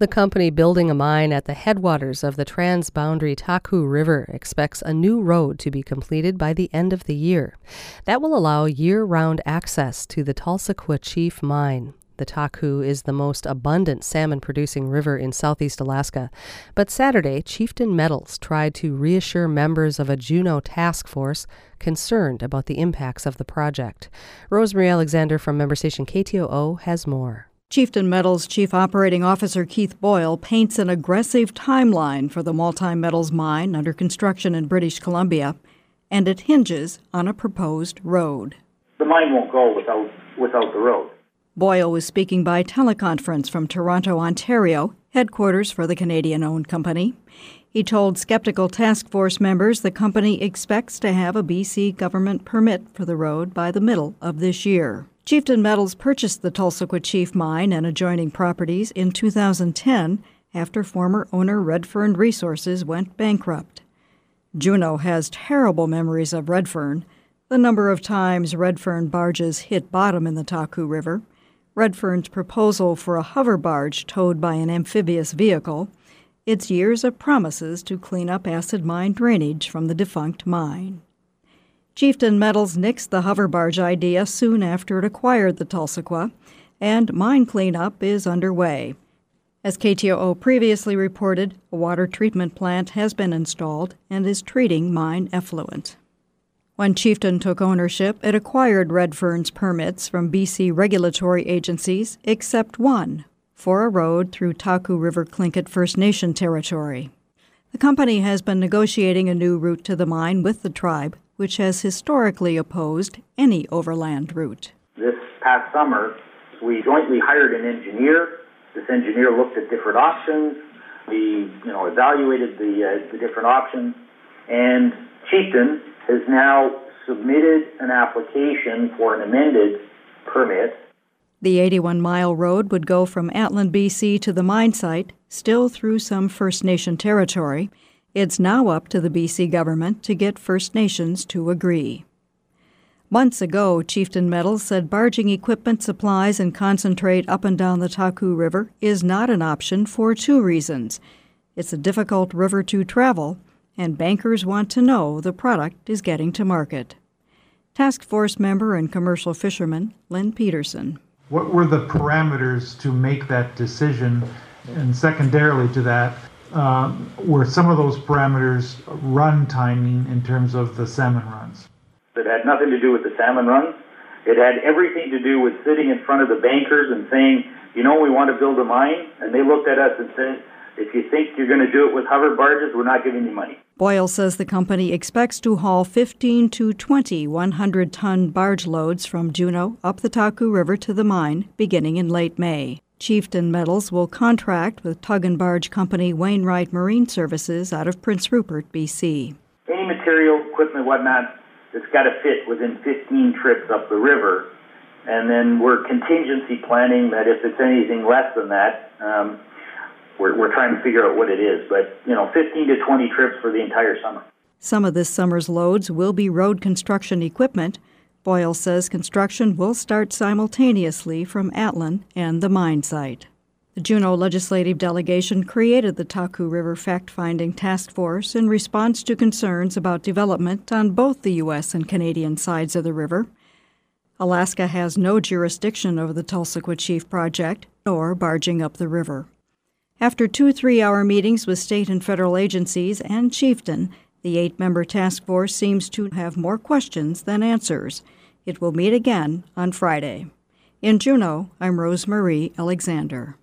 The company building a mine at the headwaters of the transboundary Taku River expects a new road to be completed by the end of the year. That will allow year-round access to the Tulsaquah Chief Mine. The Taku is the most abundant salmon-producing river in southeast Alaska. But Saturday, Chieftain Metals tried to reassure members of a Juneau task force concerned about the impacts of the project. Rosemary Alexander from member station KTOO has more. Chieftain Metals Chief Operating Officer Keith Boyle paints an aggressive timeline for the multi-metals mine under construction in British Columbia, and it hinges on a proposed road. The mine won't go without the road. Boyle was speaking by teleconference from Toronto, Ontario, headquarters for the Canadian-owned company. He told skeptical task force members the company expects to have a BC government permit for the road by the middle of this year. Chieftain Metals purchased the Tulsaquah Chief Mine and adjoining properties in 2010 after former owner Redfern Resources went bankrupt. Juneau has terrible memories of Redfern, the number of times Redfern barges hit bottom in the Taku River, Redfern's proposal for a hover barge towed by an amphibious vehicle, its years of promises to clean up acid mine drainage from the defunct mine. Chieftain Metals nixed the hover barge idea soon after it acquired the Tulsaquah, and mine cleanup is underway. As KTOO previously reported, a water treatment plant has been installed and is treating mine effluent. When Chieftain took ownership, it acquired Redfern's permits from BC regulatory agencies, except one, for a road through Taku River Tlingit First Nation territory. The company has been negotiating a new route to the mine with the tribe, which has historically opposed any overland route. This past summer, we jointly hired an engineer. This engineer looked at different options. We, evaluated the different options, and Chieftain has now submitted an application for an amended permit. The 81-mile road would go from Atlin, BC to the mine site, still through some First Nation territory. It's now up to the BC government to get First Nations to agree. Months ago, Chieftain Metals said barging equipment, supplies, and concentrate up and down the Taku River is not an option for two reasons. It's a difficult river to travel, and bankers want to know the product is getting to market. Task Force member and commercial fisherman Lynn Peterson. What were the parameters to make that decision? And secondarily to that, were some of those parameters run timing in terms of the salmon runs? It had nothing to do with the salmon runs. It had everything to do with sitting in front of the bankers and saying, we want to build a mine. And they looked at us and said, if you think you're going to do it with hover barges, we're not giving you money. Boyle says the company expects to haul 15 to 20 100-ton barge loads from Juneau up the Taku River to the mine beginning in late May. Chieftain Metals will contract with tug and barge company Wainwright Marine Services out of Prince Rupert, BC. Any material, equipment, whatnot, it's got to fit within 15 trips up the river. And then we're contingency planning that if it's anything less than that, we're trying to figure out what it is. But, 15 to 20 trips for the entire summer. Some of this summer's loads will be road construction equipment. Boyle says construction will start simultaneously from Atlin and the mine site. The Juneau legislative delegation created the Taku River Fact-Finding Task Force in response to concerns about development on both the U.S. and Canadian sides of the river. Alaska has no jurisdiction over the Tulsaquah Chief project or barging up the river. After 2 3-hour meetings with state and federal agencies and Chieftain, the 8-member task force seems to have more questions than answers. It will meet again on Friday. In Juneau, I'm Rosemary Alexander.